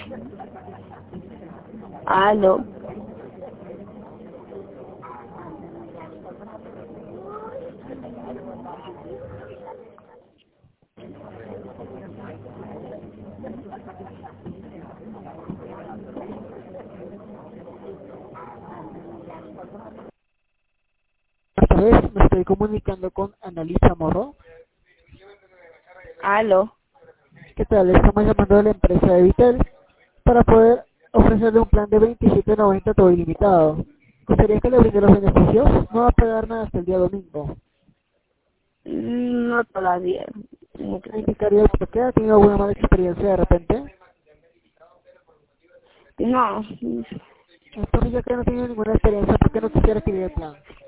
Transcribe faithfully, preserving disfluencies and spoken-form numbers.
Aló. Esta vez me estoy comunicando con Analisa Morro. Aló. ¿Qué tal? Estamos llamando a la empresa de Vitel para poder ofrecerle un plan de veintisiete noventa todo ilimitado. ¿Gustaría que le brinde los beneficios? No va a pagar nada hasta el día domingo. No todavía. ¿Me indicaría por qué? ¿Ha tenido alguna mala experiencia de repente? No. Entonces, ya que no tiene ninguna experiencia, ¿por qué no quisiera adquirir el plan?